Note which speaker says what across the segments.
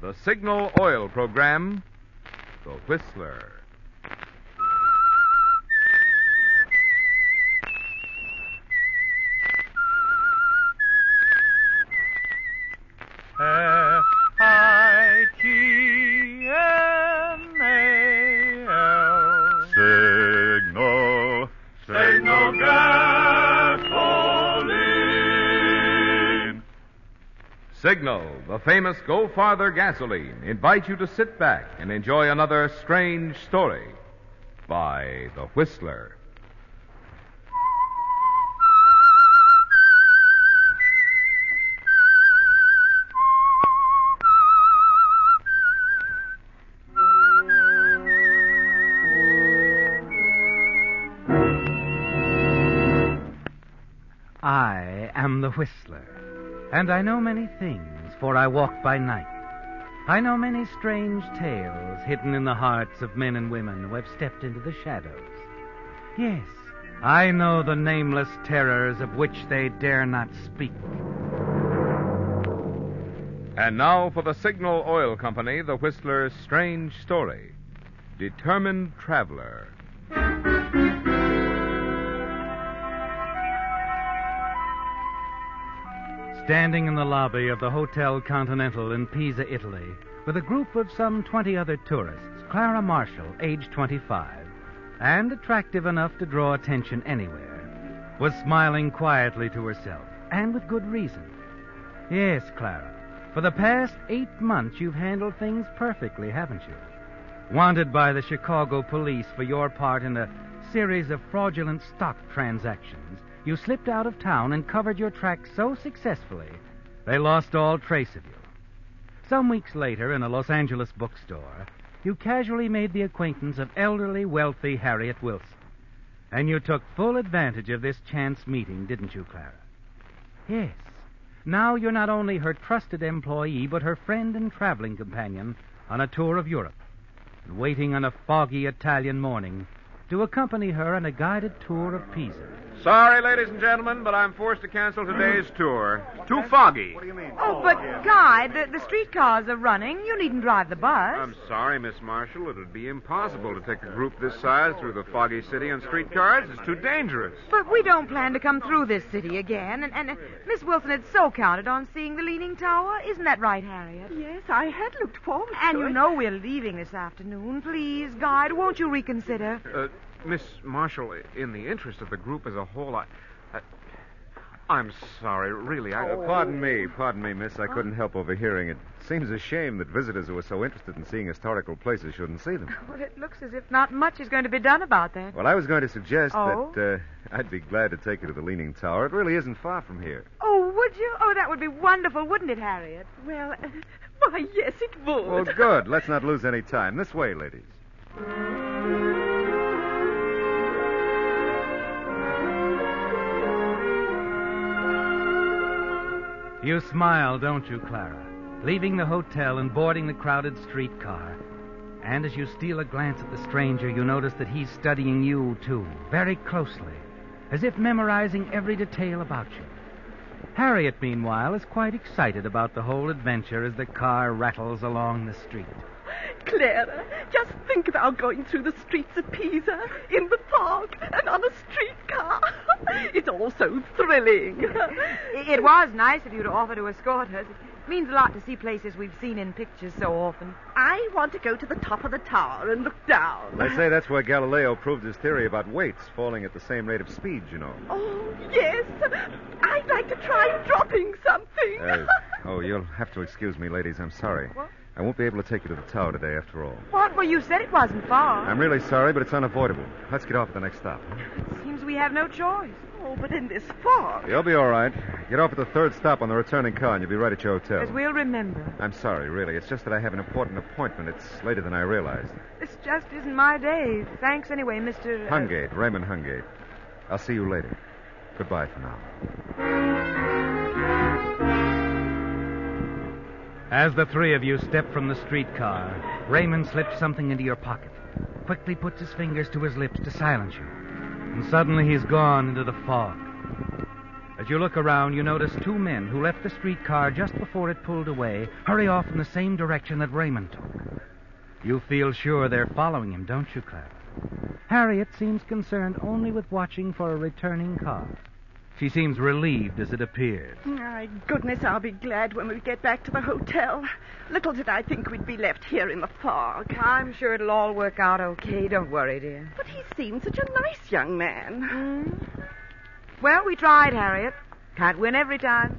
Speaker 1: The Signal Oil Program, The Whistler.
Speaker 2: H-I-G-N-A-L.
Speaker 3: Signal gasoline.
Speaker 1: Signal, the famous Go Farther gasoline, invites you to sit back and enjoy another strange story by The Whistler.
Speaker 4: I am the Whistler, and I know many things, for I walk by night. I know many strange tales hidden in the hearts of men and women who have stepped into the shadows. Yes, I know the nameless terrors of which they dare not speak.
Speaker 1: And now for the Signal Oil Company, The Whistler's strange story, Determined Traveler.
Speaker 4: Standing in the lobby of the Hotel Continental in Pisa, Italy, with a group of some 20 other tourists, Clara Marshall, age 25, and attractive enough to draw attention anywhere, was smiling quietly to herself, and with good reason. Yes, Clara, for the past 8 months you've handled things perfectly, haven't you? Wanted by the Chicago police for your part in a series of fraudulent stock transactions, you slipped out of town and covered your tracks so successfully, they lost all trace of you. Some weeks later, in a Los Angeles bookstore, you casually made the acquaintance of elderly, wealthy Harriet Wilson. And you took full advantage of this chance meeting, didn't you, Clara? Yes. Now you're not only her trusted employee, but her friend and traveling companion on a tour of Europe, and waiting on a foggy Italian morning to accompany her on a guided tour of Pisa.
Speaker 5: Sorry, ladies and gentlemen, but I'm forced to cancel today's tour. Too foggy.
Speaker 3: What do you mean?
Speaker 6: Oh, but, Guy, the streetcars are running. You needn't drive the bus.
Speaker 5: I'm sorry, Miss Marshall. It would be impossible to take a group this size through the foggy city on streetcars. It's too dangerous.
Speaker 6: But we don't plan to come through this city again. And Miss Wilson had so counted on seeing the Leaning Tower. Isn't that right, Harriet?
Speaker 7: Yes, I had looked forward to
Speaker 6: And
Speaker 7: it.
Speaker 6: you know we're leaving this afternoon. Please, Guy, won't you reconsider?
Speaker 5: Miss Marshall, in the interest of the group as a whole, I'm sorry, really.
Speaker 3: Pardon me, miss. I couldn't help overhearing it. Seems a shame that visitors who are so interested in seeing historical places shouldn't see them.
Speaker 6: Well, it looks as if not much is going to be done about that.
Speaker 3: Well, I was going to suggest
Speaker 6: Oh?
Speaker 3: that I'd be glad to take you to the Leaning Tower. It really isn't far from here.
Speaker 6: Oh, would you? Oh, that would be wonderful, wouldn't it, Harriet?
Speaker 7: Well, why, yes, it would.
Speaker 3: Well, good. Let's not lose any time. This way, ladies.
Speaker 4: You smile, don't you, Clara? Leaving the hotel and boarding the crowded streetcar. And as you steal a glance at the stranger, you notice that he's studying you, too, very closely, as if memorizing every detail about you. Harriet, meanwhile, is quite excited about the whole adventure as the car rattles along the street.
Speaker 7: Clara, just think about going through the streets of Pisa, in the fog, and on a streetcar. It's all so thrilling.
Speaker 6: It was nice of you to offer to escort us. It means a lot to see places we've seen in pictures so often.
Speaker 7: I want to go to the top of the tower and look down.
Speaker 3: They say that's where Galileo proved his theory about weights falling at the same rate of speed, you know.
Speaker 7: Oh, yes. I'd like to try dropping something.
Speaker 3: You'll have to excuse me, ladies. I'm sorry.
Speaker 6: What?
Speaker 3: I won't be able to take you to the tower today, after all.
Speaker 6: What? Well, you said it wasn't far.
Speaker 3: I'm really sorry, but it's unavoidable. Let's get off at the next stop.
Speaker 6: Seems we have no choice.
Speaker 7: Oh, but in this fog.
Speaker 3: You'll be all right. Get off at the third stop on the returning car, and you'll be right at your hotel.
Speaker 6: As we'll remember.
Speaker 3: I'm sorry, really. It's just that I have an important appointment. It's later than I realized.
Speaker 6: This just isn't my day. Thanks anyway, Mr.
Speaker 3: Hungate, Raymond Hungate. I'll see you later. Goodbye for now.
Speaker 4: As the three of you step from the streetcar, Raymond slips something into your pocket, quickly puts his fingers to his lips to silence you, and suddenly he's gone into the fog. As you look around, you notice two men who left the streetcar just before it pulled away hurry off in the same direction that Raymond took. You feel sure they're following him, don't you, Clara? Harriet seems concerned only with watching for a returning car. She seems relieved as it appears.
Speaker 7: My goodness, I'll be glad when we get back to the hotel. Little did I think we'd be left here in the fog.
Speaker 6: I'm sure it'll all work out okay. Don't worry, dear.
Speaker 7: But he seemed such a nice young man.
Speaker 6: Well, we tried, Harriet. Can't win every time.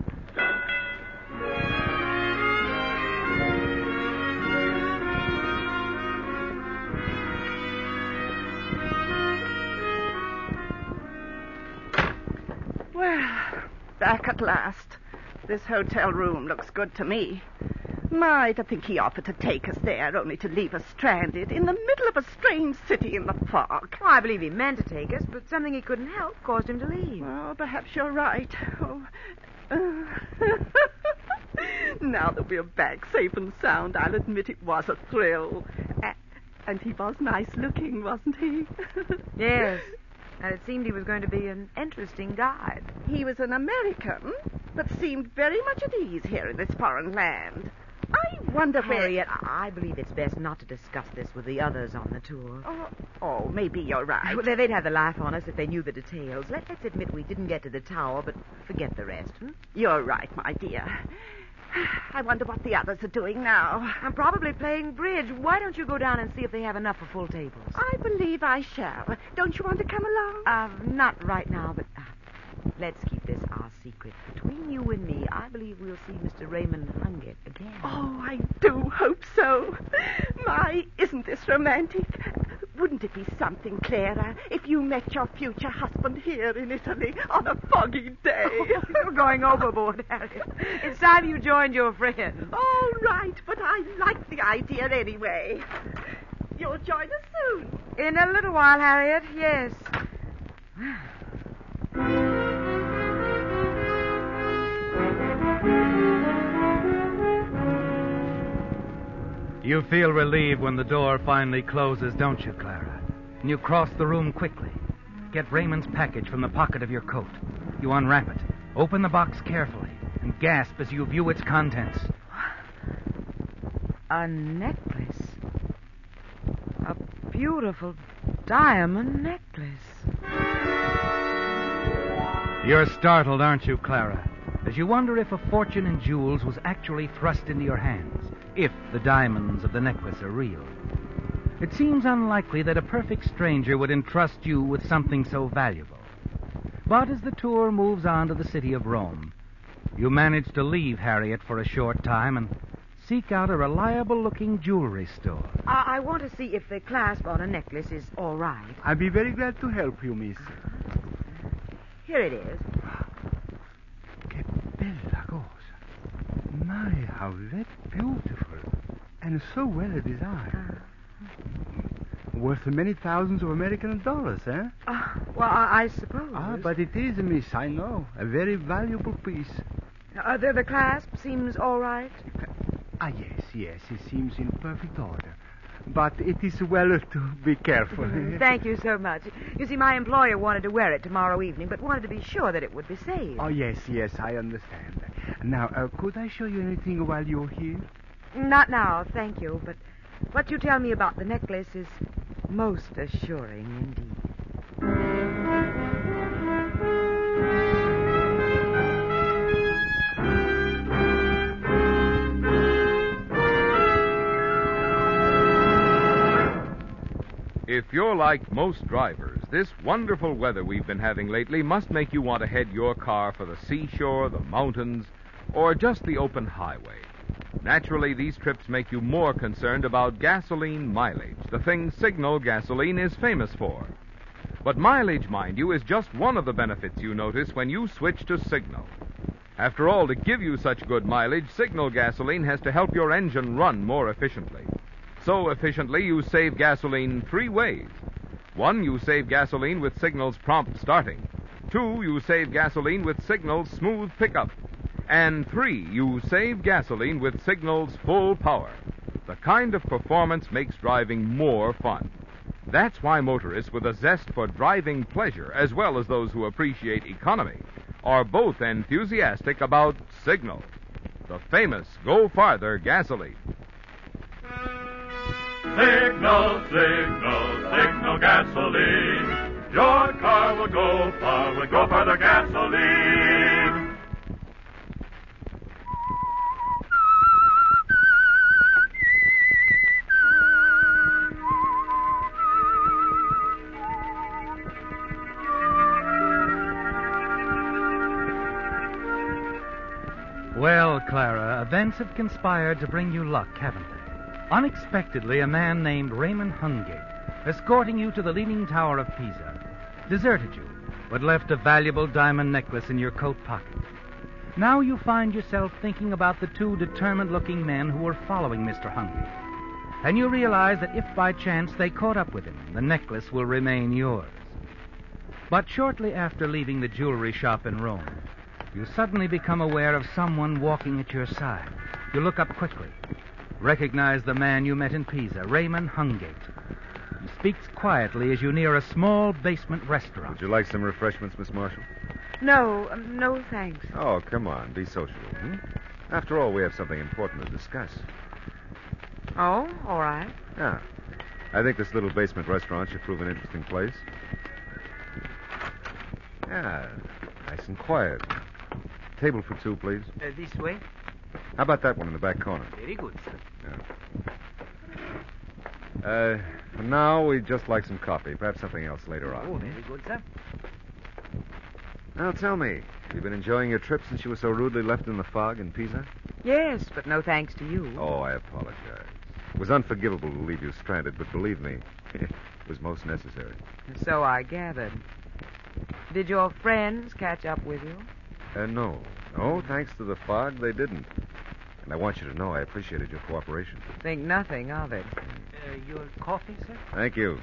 Speaker 7: Well, back at last. This hotel room looks good to me. My, to think he offered to take us there, only to leave us stranded in the middle of a strange city in the fog.
Speaker 6: Well, I believe he meant to take us, but something he couldn't help caused him to leave.
Speaker 7: Oh, perhaps you're right. Now that we're back safe and sound, I'll admit it was a thrill. And he was nice looking, wasn't he?
Speaker 6: Yes. And it seemed he was going to be an interesting guide.
Speaker 7: He was an American, but seemed very much at ease here in this foreign land. I wonder where...
Speaker 6: Harriet, I believe it's best not to discuss this with the others on the tour.
Speaker 7: Oh, maybe you're right.
Speaker 6: Well, they'd have the laugh on us if they knew the details. Let's admit we didn't get to the tower, but forget the rest.
Speaker 7: You're right, my dear. I wonder what the others are doing now.
Speaker 6: I'm probably playing bridge. Why don't you go down and see if they have enough for full tables?
Speaker 7: I believe I shall. Don't you want to come along?
Speaker 6: Not right now, but let's keep this our secret. Between you and me, I believe we'll see Mr. Raymond Hungate again.
Speaker 7: Oh, I do hope so. My, isn't this romantic? Wouldn't it be something, Clara, if you met your future husband here in Italy on a foggy day?
Speaker 6: You're going overboard, Harriet. It's time you joined your friends.
Speaker 7: All right, but I like the idea anyway. You'll join us soon.
Speaker 6: In a little while, Harriet, yes.
Speaker 4: You feel relieved when the door finally closes, don't you, Clara? And you cross the room quickly. Get Raymond's package from the pocket of your coat. You unwrap it, open the box carefully, and gasp as you view its contents.
Speaker 6: A necklace. A beautiful diamond necklace.
Speaker 4: You're startled, aren't you, Clara? As you wonder if a fortune in jewels was actually thrust into your hands, if the diamonds of the necklace are real. It seems unlikely that a perfect stranger would entrust you with something so valuable. But as the tour moves on to the city of Rome, you manage to leave Harriet for a short time and seek out a reliable-looking jewelry store.
Speaker 6: I want to see if the clasp on a necklace is all right.
Speaker 2: I'll be very glad to help you, miss.
Speaker 6: Here it is.
Speaker 2: Che bella cosa. My, how very beautiful. And so well designed. Worth many thousands of American dollars, eh?
Speaker 6: Well, I suppose.
Speaker 2: But it is, miss, I know. A very valuable piece.
Speaker 6: The clasp seems all right?
Speaker 2: Yes, it seems in perfect order. But it is well to be careful.
Speaker 6: Thank you so much. You see, my employer wanted to wear it tomorrow evening, but wanted to be sure that it would be safe.
Speaker 2: Oh, yes, I understand. Now, could I show you anything while you're here?
Speaker 6: Not now, thank you, but what you tell me about the necklace is most assuring indeed.
Speaker 1: If you're like most drivers, this wonderful weather we've been having lately must make you want to head your car for the seashore, the mountains, or just the open highway. Naturally, these trips make you more concerned about gasoline mileage, the thing Signal gasoline is famous for. But mileage, mind you, is just one of the benefits you notice when you switch to Signal. After all, to give you such good mileage, Signal gasoline has to help your engine run more efficiently. So efficiently, you save gasoline 3 ways. 1, you save gasoline with Signal's prompt starting. 2, you save gasoline with Signal's smooth pickup. And 3, you save gasoline with Signal's full power. The kind of performance makes driving more fun. That's why motorists with a zest for driving pleasure, as well as those who appreciate economy, are both enthusiastic about Signal, the famous Go Farther gasoline.
Speaker 8: Signal, signal, signal gasoline. Your car will go far with Go Farther gasoline.
Speaker 4: Well, Clara, events have conspired to bring you luck, haven't they? Unexpectedly, a man named Raymond Hungate, escorting you to the Leaning Tower of Pisa, deserted you, but left a valuable diamond necklace in your coat pocket. Now you find yourself thinking about the two determined-looking men who were following Mr. Hungate. And you realize that if by chance they caught up with him, the necklace will remain yours. But shortly after leaving the jewelry shop in Rome, you suddenly become aware of someone walking at your side. You look up quickly. Recognize the man you met in Pisa, Raymond Hungate. He speaks quietly as you near a small basement restaurant.
Speaker 3: Would you like some refreshments, Miss Marshall?
Speaker 6: No, thanks.
Speaker 3: Oh, come on. Be sociable. After all, we have something important to discuss.
Speaker 6: Oh, all right.
Speaker 3: Yeah. I think this little basement restaurant should prove an interesting place. Yeah, nice and quiet. Table for two, please.
Speaker 2: This way?
Speaker 3: How about that one in the back corner?
Speaker 2: Very good, sir.
Speaker 3: Yeah. For now, we'd just like some coffee. Perhaps something else later on.
Speaker 2: Oh, very good, sir.
Speaker 3: Now, tell me, have you been enjoying your trip since you were so rudely left in the fog in Pisa?
Speaker 6: Yes, but no thanks to you.
Speaker 3: Oh, I apologize. It was unforgivable to leave you stranded, but believe me, it was most necessary.
Speaker 6: So I gathered. Did your friends catch up with you?
Speaker 3: No. No, thanks to the fog, they didn't. And I want you to know I appreciated your cooperation.
Speaker 6: Think nothing of it.
Speaker 2: Your coffee, sir?
Speaker 3: Thank you.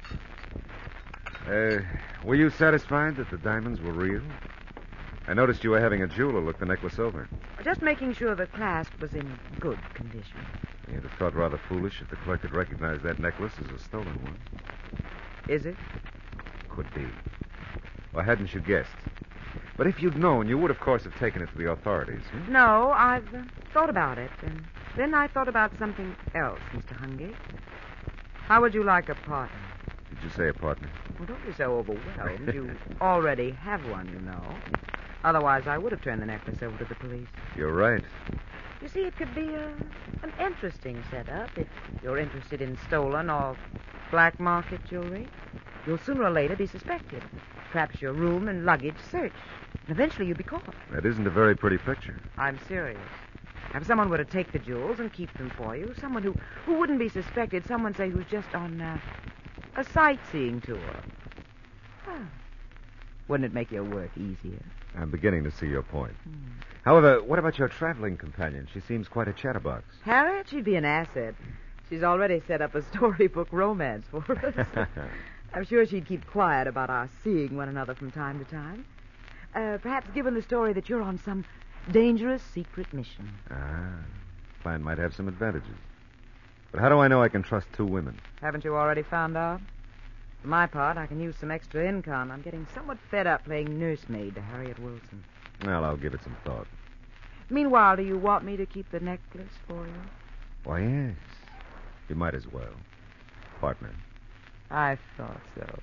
Speaker 3: Were you satisfied that the diamonds were real? I noticed you were having a jeweler look the necklace over.
Speaker 6: Just making sure the clasp was in good condition.
Speaker 3: You'd have thought rather foolish if the clerk had recognized that necklace as a stolen one.
Speaker 6: Is it?
Speaker 3: Could be. Or hadn't you guessed? But if you'd known, you would, of course, have taken it to the authorities.
Speaker 6: No, I've thought about it. And then I thought about something else, Mr. Hungate. How would you like a partner?
Speaker 3: Did you say a partner?
Speaker 6: Well, don't be so overwhelmed. You already have one, you know. Otherwise, I would have turned the necklace over to the police.
Speaker 3: You're right.
Speaker 6: You see, it could be an interesting setup if you're interested in stolen or black market jewelry. You'll sooner or later be suspected. Perhaps your room and luggage searched. And eventually you'll be caught.
Speaker 3: That isn't a very pretty picture.
Speaker 6: I'm serious. If someone were to take the jewels and keep them for you, someone who wouldn't be suspected, someone, say, who's just on a sightseeing tour. Huh. Wouldn't it make your work easier?
Speaker 3: I'm beginning to see your point. However, what about your traveling companion? She seems quite a chatterbox.
Speaker 6: Harriet, she'd be an asset. She's already set up a storybook romance for us. I'm sure she'd keep quiet about our seeing one another from time to time. Perhaps given the story that you're on some dangerous secret mission.
Speaker 3: Plan might have some advantages. But how do I know I can trust two women?
Speaker 6: Haven't you already found out? For my part, I can use some extra income. I'm getting somewhat fed up playing nursemaid to Harriet Wilson.
Speaker 3: Well, I'll give it some thought.
Speaker 6: Meanwhile, do you want me to keep the necklace for you?
Speaker 3: Why, yes. You might as well. Partner.
Speaker 6: I thought so.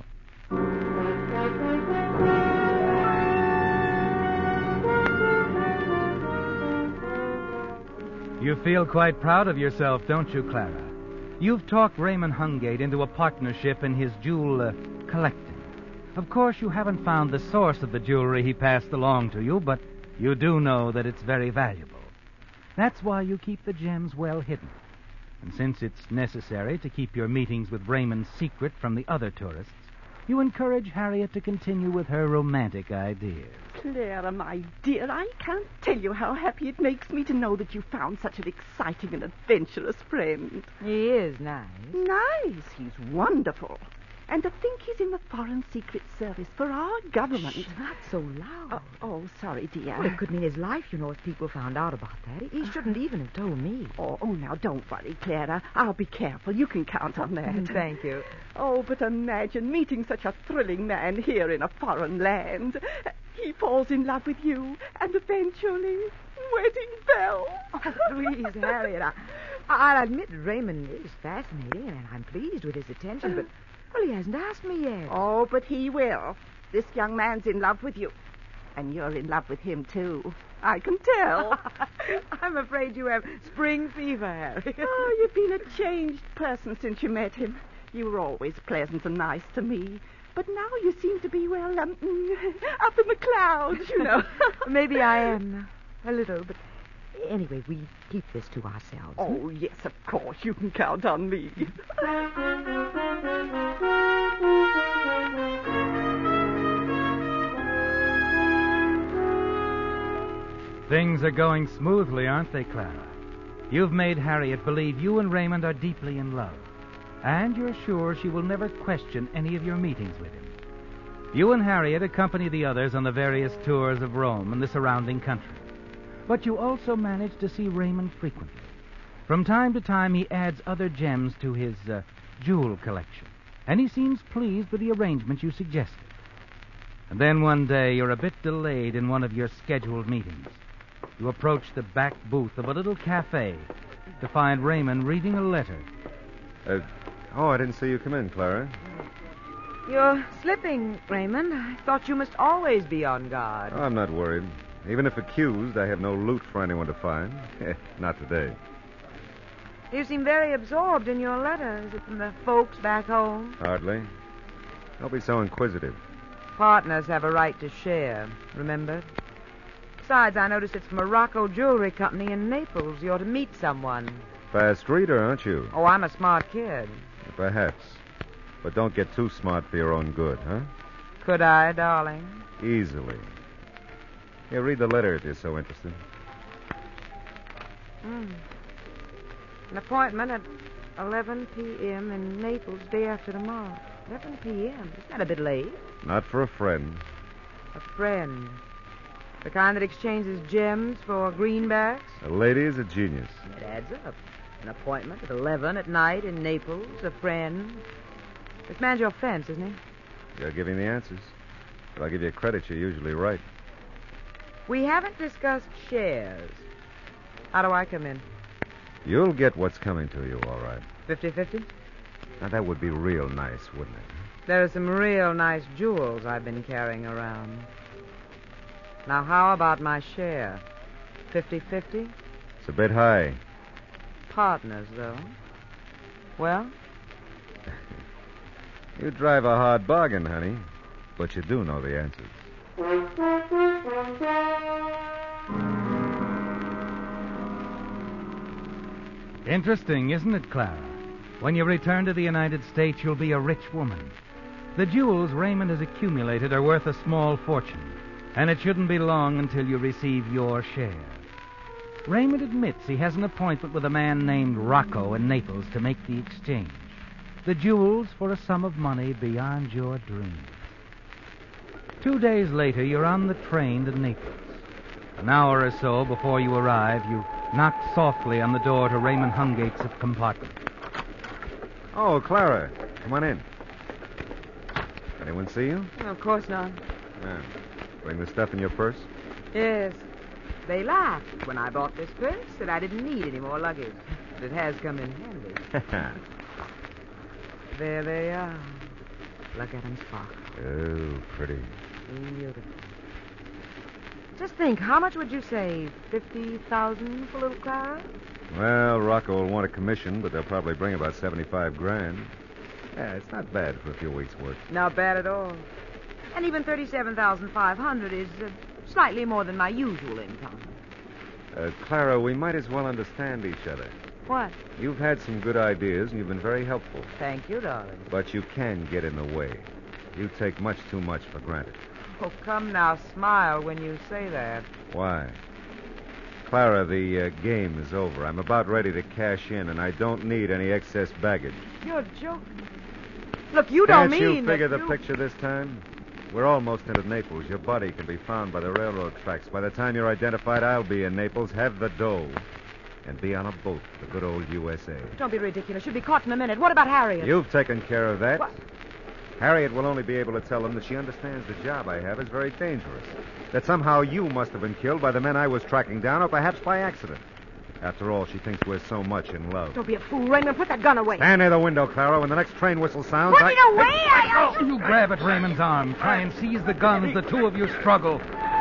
Speaker 4: You feel quite proud of yourself, don't you, Clara? You've talked Raymond Hungate into a partnership in his jewel collecting. Of course, you haven't found the source of the jewelry he passed along to you, but you do know that it's very valuable. That's why you keep the gems well hidden. And since it's necessary to keep your meetings with Raymond secret from the other tourists, you encourage Harriet to continue with her romantic ideas.
Speaker 7: Clara, my dear, I can't tell you how happy it makes me to know that you found such an exciting and adventurous friend.
Speaker 6: He is nice.
Speaker 7: Nice. He's wonderful. And to think he's in the Foreign Secret Service for our government.
Speaker 6: Shh, not so loud.
Speaker 7: Oh, sorry, dear.
Speaker 6: Well, it could mean his life, you know, if people found out about that. He shouldn't even have told me.
Speaker 7: Oh, now, don't worry, Clara. I'll be careful. You can count on that.
Speaker 6: Thank you.
Speaker 7: Oh, but imagine meeting such a thrilling man here in a foreign land. he falls in love with you, and eventually, wedding bell.
Speaker 6: Oh, please, Harriet. I'll admit Raymond is fascinating, and I'm pleased with his attention, but, well, he hasn't asked me yet.
Speaker 7: Oh, but he will. This young man's in love with you. And you're in love with him, too. I can tell.
Speaker 6: I'm afraid you have spring fever, Harriet.
Speaker 7: Oh, you've been a changed person since you met him. You were always pleasant and nice to me. But now you seem to be, well, up in the clouds, you know.
Speaker 6: Maybe I am a little, but anyway, we keep this to ourselves.
Speaker 7: Oh, yes, of course. You can count on me.
Speaker 4: Things are going smoothly, aren't they, Clara? You've made Harriet believe you and Raymond are deeply in love. And you're sure she will never question any of your meetings with him. You and Harriet accompany the others on the various tours of Rome and the surrounding country. But you also manage to see Raymond frequently. From time to time, he adds other gems to his jewel collection. And he seems pleased with the arrangement you suggested. And then one day, you're a bit delayed in one of your scheduled meetings. You approach the back booth of a little cafe to find Raymond reading a letter.
Speaker 3: I didn't see you come in, Clara.
Speaker 6: You're slipping, Raymond. I thought you must always be on guard.
Speaker 3: Oh, I'm not worried. Even if accused, I have no loot for anyone to find. Not today.
Speaker 6: You seem very absorbed in your letter. Is it from the folks back home?
Speaker 3: Hardly. Don't be so inquisitive.
Speaker 6: Partners have a right to share, remember? Besides, I noticed it's from a Rocco Jewelry Company in Naples. You ought to meet someone.
Speaker 3: Fast reader, aren't you?
Speaker 6: Oh, I'm a smart kid.
Speaker 3: Perhaps. But don't get too smart for your own good, huh?
Speaker 6: Could I, darling?
Speaker 3: Easily. Here, read the letter if you're so interested.
Speaker 6: An appointment at 11 p.m. in Naples day after tomorrow. 11 p.m.? Isn't that a bit late?
Speaker 3: Not for a friend.
Speaker 6: A friend. The kind that exchanges gems for greenbacks?
Speaker 3: A lady is a genius.
Speaker 6: It adds up. An appointment at 11 at night in Naples, a friend. This man's your fence, isn't he?
Speaker 3: You're giving the answers. But I'll give you credit, you're usually right.
Speaker 6: We haven't discussed shares. How do I come in?
Speaker 3: You'll get what's coming to you, all right.
Speaker 6: 50-50?
Speaker 3: Now, that would be real nice, wouldn't it?
Speaker 6: There are some real nice jewels I've been carrying around. Now, how about my share? 50-50?
Speaker 3: It's a bit high.
Speaker 6: Partners, though. Well?
Speaker 3: You drive a hard bargain, honey. But you do know the answers.
Speaker 4: Interesting, isn't it, Clara? When you return to the United States, you'll be a rich woman. The jewels Raymond has accumulated are worth a small fortune, and it shouldn't be long until you receive your share. Raymond admits he has an appointment with a man named Rocco in Naples to make the exchange. The jewels for a sum of money beyond your dreams. 2 days later, you're on the train to Naples. An hour or so before you arrive, you knock softly on the door to Raymond Hungate's compartment.
Speaker 3: Oh, Clara, come on in. Anyone see you?
Speaker 6: Of course not.
Speaker 3: Yeah. Bring the stuff in your purse?
Speaker 6: Yes. They laughed when I bought this purse that I didn't need any more luggage. But it has come in handy. There they are. Look at them sparkle.
Speaker 3: Oh, pretty.
Speaker 6: Beautiful. Just think, how much would you say? 50,000 for little Clara?
Speaker 3: Well, Rocco will want a commission, but they'll probably bring about 75 grand. Yeah, it's not bad for a few weeks' work.
Speaker 6: Not bad at all. And even 37,500 is slightly more than my usual income.
Speaker 3: Clara, we might as well understand each other.
Speaker 6: What?
Speaker 3: You've had some good ideas, and you've been very helpful.
Speaker 6: Thank you, darling.
Speaker 3: But you can get in the way. You take much too much for granted.
Speaker 6: Oh, come now, smile when you say that.
Speaker 3: Why? Clara, the game is over. I'm about ready to cash in, and I don't need any excess baggage.
Speaker 6: You're joking. Look, you don't mean
Speaker 3: Can't you figure
Speaker 6: that
Speaker 3: the picture this time? We're almost into Naples. Your body can be found by the railroad tracks. By the time you're identified, I'll be in Naples, have the dough, and be on a boat to the good old USA.
Speaker 6: Don't be ridiculous. You'll be caught in a minute. What about Harriet?
Speaker 3: You've taken care of that.
Speaker 6: What?
Speaker 3: Harriet will only be able to tell them that she understands the job I have is very dangerous. That somehow you must have been killed by the men I was tracking down, or perhaps by accident. After all, she thinks we're so much in love.
Speaker 9: Don't be a fool, Raymond. Put that gun away.
Speaker 3: Stand near the window, Clara. When the next train whistle sounds,
Speaker 9: Put it away!
Speaker 4: You grab at Raymond's arm. Try and seize the gun as the two of you struggle.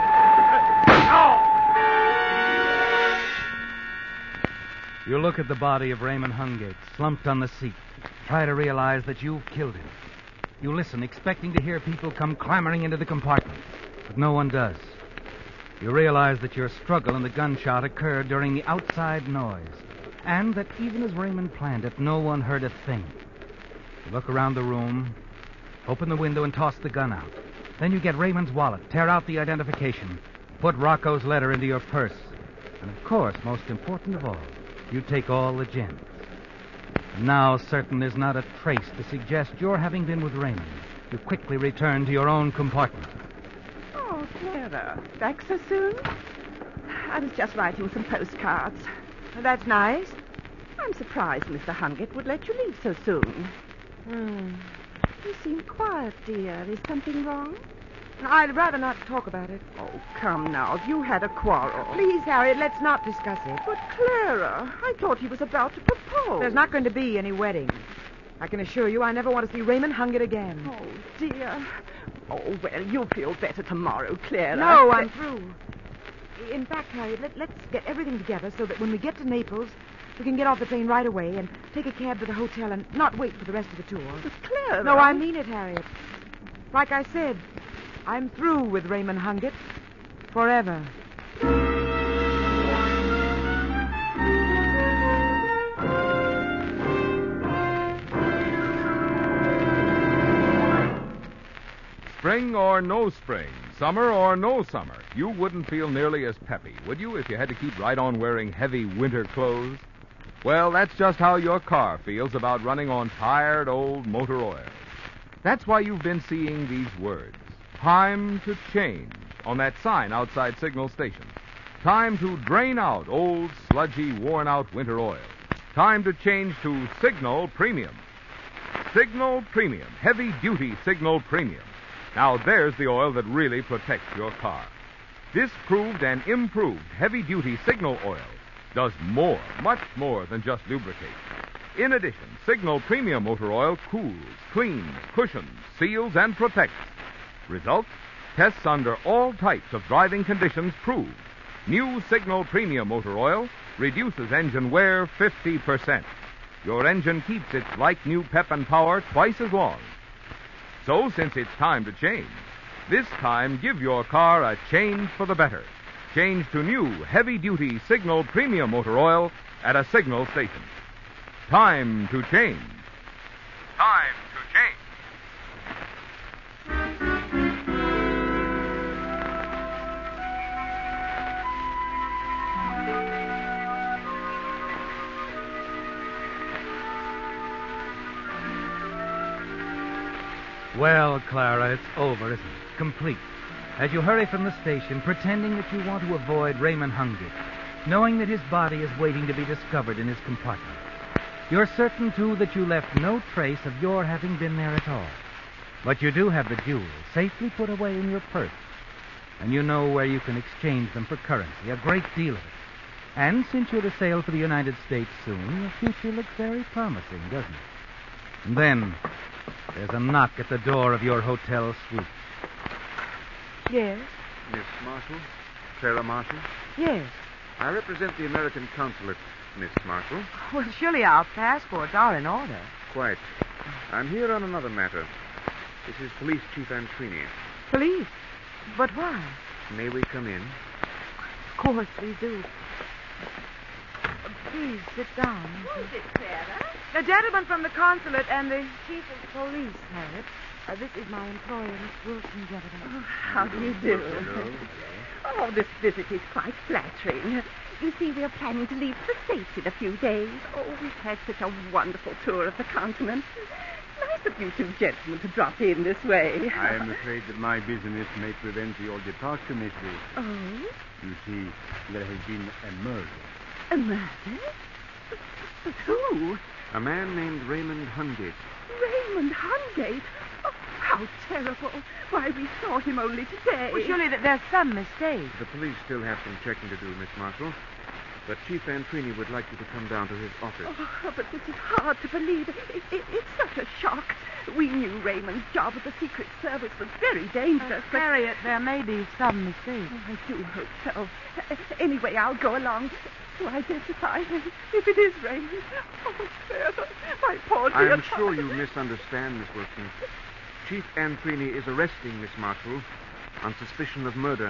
Speaker 4: You look at the body of Raymond Hungate, slumped on the seat. Try to realize that you've killed him. You listen, expecting to hear people come clamoring into the compartment. But no one does. You realize that your struggle and the gunshot occurred during the outside noise, and that even as Raymond planned it, no one heard a thing. You look around the room, open the window, and toss the gun out. Then you get Raymond's wallet, tear out the identification, put Rocco's letter into your purse. And of course, most important of all, you take all the gems. And now, certain there's not a trace to suggest your having been with Raymond, you quickly return to your own compartment.
Speaker 7: Oh, Clara, back so soon? I was just writing some postcards.
Speaker 6: Well, that's nice.
Speaker 7: I'm surprised Mr. Hungate would let you leave so soon. You seem quiet, dear. Is something wrong?
Speaker 6: I'd rather not talk about it.
Speaker 7: Oh, come now. Have you had a quarrel?
Speaker 6: Please, Harriet, let's not discuss it.
Speaker 7: But, Clara, I thought he was about to propose.
Speaker 6: There's not going to be any wedding. I can assure you I never want to see Raymond Hungate again.
Speaker 7: Oh, dear. Oh, well, you'll feel better tomorrow, Clara.
Speaker 6: No, I'm through. In fact, Harriet, let's get everything together so that when we get to Naples, we can get off the train right away and take a cab to the hotel and not wait for the rest of the tour.
Speaker 7: But, Clara...
Speaker 6: No, I mean it, Harriet. Like I said, I'm through with Raymond Hungate. Forever.
Speaker 1: Spring or no spring, summer or no summer, you wouldn't feel nearly as peppy, would you, if you had to keep right on wearing heavy winter clothes? Well, that's just how your car feels about running on tired old motor oil. That's why you've been seeing these words. Time to change on that sign outside Signal Station. Time to drain out old, sludgy, worn-out winter oil. Time to change to Signal Premium. Signal Premium, heavy-duty Signal Premium. Now, there's the oil that really protects your car. Disproved and improved heavy-duty Signal oil does more, much more than just lubricate. In addition, Signal Premium Motor Oil cools, cleans, cushions, seals, and protects. Result? Tests under all types of driving conditions prove. New Signal Premium Motor Oil reduces engine wear 50%. Your engine keeps its like-new pep and power twice as long. So, since it's time to change, this time give your car a change for the better. Change to new heavy-duty Signal Premium Motor Oil at a Signal station. Time to change. Time to change.
Speaker 4: Well, Clara, it's over, isn't it? Complete. As you hurry from the station, pretending that you want to avoid Raymond Hungate, knowing that his body is waiting to be discovered in his compartment. You're certain, too, that you left no trace of your having been there at all. But you do have the jewels safely put away in your purse. And you know where you can exchange them for currency, a great deal of it. And since you're to sail for the United States soon, your future looks very promising, doesn't it? And then there's a knock at the door of your hotel suite.
Speaker 6: Yes?
Speaker 5: Miss Marshall? Clara Marshall?
Speaker 6: Yes.
Speaker 5: I represent the American consulate, Miss Marshall.
Speaker 6: Well, surely our passports are in order.
Speaker 5: Quite. I'm here on another matter. This is Police Chief Antrini.
Speaker 6: Police? But why?
Speaker 5: May we come in?
Speaker 6: Of course we do. Please sit down.
Speaker 7: Who's it, Clara?
Speaker 6: The gentleman from the consulate and the chief of police, Harriet. This is my employer, Miss Wilson, gentlemen.
Speaker 7: How do you do? Oh, this visit is quite flattering. You see, we're planning to leave for the States in a few days. Oh, we've had such a wonderful tour of the continent. Nice of you two gentlemen to drop in this way.
Speaker 2: I am afraid that my business may prevent your departure, Miss Wilson.
Speaker 7: Oh?
Speaker 2: You see, there has been a murder.
Speaker 7: A murder? But who?
Speaker 5: A man named Raymond Hungate.
Speaker 7: Raymond Hungate? Oh, How terrible. Why, we saw him only today.
Speaker 6: Well, surely there's some mistake.
Speaker 5: The police still have some checking to do, Miss Marshall. But Chief Antrini would like you to come down to his office.
Speaker 7: Oh, but this is hard to believe. It's such a shock. We knew Raymond's job with the Secret Service was very dangerous. but...
Speaker 6: Harriet, there may be some mistake.
Speaker 7: Oh, I do hope so. Anyway, I'll go along to identify him. If it is Raymond. Oh, Sarah, my poor dear
Speaker 5: I am sure
Speaker 7: father.
Speaker 5: you misunderstand, Miss Wilson. Chief Antrini is arresting Miss Marshall on suspicion of murder.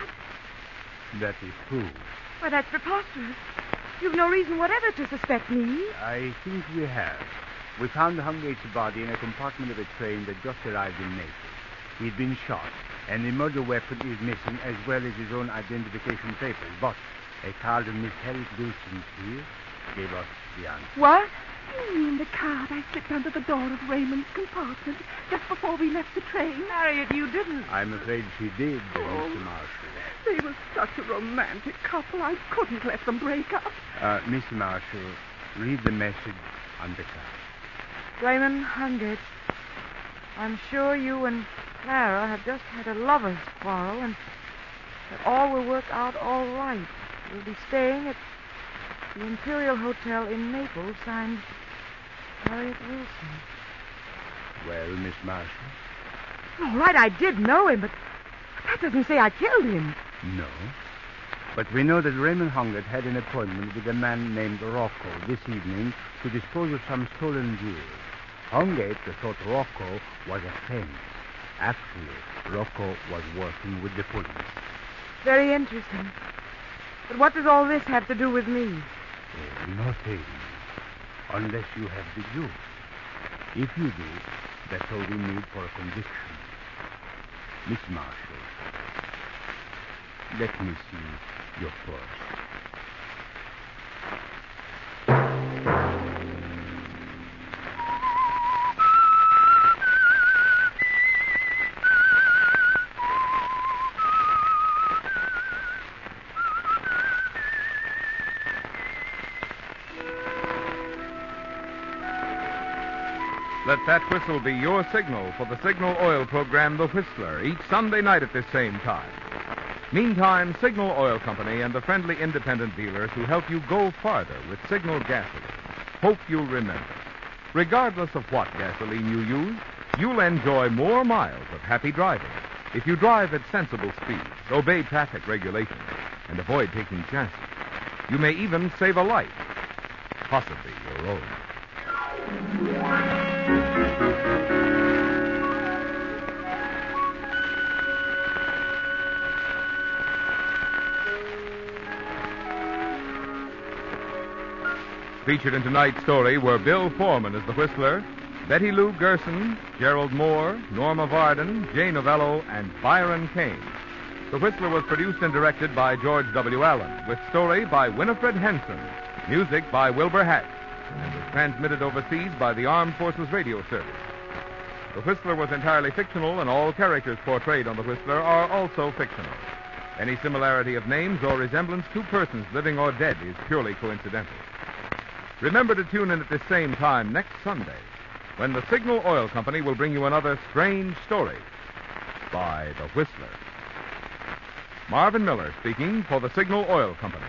Speaker 2: That is true.
Speaker 6: Why, that's preposterous. You've no reason whatever to suspect me.
Speaker 2: I think we have. We found Hungate's body in a compartment of a train that just arrived in Naples. He'd been shot, and the murder weapon is missing, as well as his own identification papers. But a card of Miss Harriet Wilson's here gave us the answer.
Speaker 6: What?
Speaker 7: You mean the card I slipped under the door of Raymond's compartment just before we left the train?
Speaker 6: Harriet, you didn't.
Speaker 2: I'm afraid she did, Mr. Marshall.
Speaker 7: They were such a romantic couple. I couldn't let them break up.
Speaker 2: Mr. Marshall, read the message on the card.
Speaker 6: Raymond Hungate, I'm sure you and Clara have just had a lover's quarrel and that all will work out all right. You'll be staying at the Imperial Hotel in Naples, signed Harriet Wilson.
Speaker 2: Well, Miss Marshall?
Speaker 6: All right, I did know him, but that doesn't say I killed him.
Speaker 2: No. But we know that Raymond Hungate had an appointment with a man named Rocco this evening to dispose of some stolen jewels. Hungate thought Rocco was a friend. Actually, Rocco was working with the police.
Speaker 6: Very interesting. But what does all this have to do with me?
Speaker 2: Nothing. Unless you have the jewels. If you do, that's all we need for a conviction. Miss Marshall, let me see your purse.
Speaker 1: Let that whistle be your signal for the Signal Oil program, The Whistler, each Sunday night at this same time. Meantime, Signal Oil Company and the friendly independent dealers who help you go farther with Signal gasoline hope you'll remember. Regardless of what gasoline you use, you'll enjoy more miles of happy driving if you drive at sensible speeds, obey traffic regulations, and avoid taking chances. You may even save a life, possibly your own. Featured in tonight's story were Bill Foreman as the Whistler, Betty Lou Gerson, Gerald Moore, Norma Varden, Jay Novello, and Byron Kane. The Whistler was produced and directed by George W. Allen, with story by Winifred Henson, music by Wilbur Hatch, and was transmitted overseas by the Armed Forces Radio Service. The Whistler was entirely fictional, and all characters portrayed on The Whistler are also fictional. Any similarity of names or resemblance to persons living or dead is purely coincidental. Remember to tune in at this same time next Sunday, when the Signal Oil Company will bring you another strange story by The Whistler. Marvin Miller speaking for the Signal Oil Company.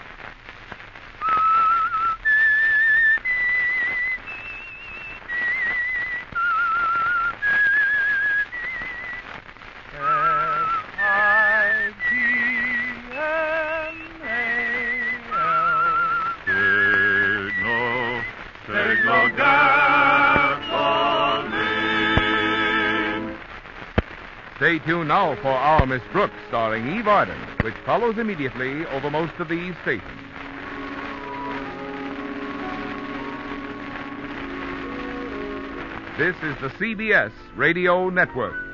Speaker 1: Stay tuned now for Our Miss Brooks, starring Eve Arden, which follows immediately over most of these stations. This is the CBS Radio Network.